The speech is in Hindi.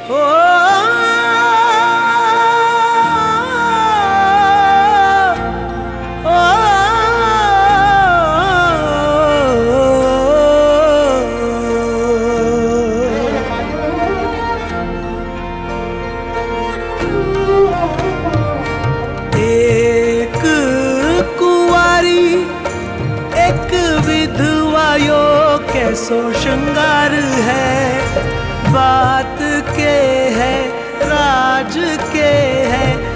ओ एक कुंवारी एक विधवा यो कैसो श्रृंगार है, बात के है राज के है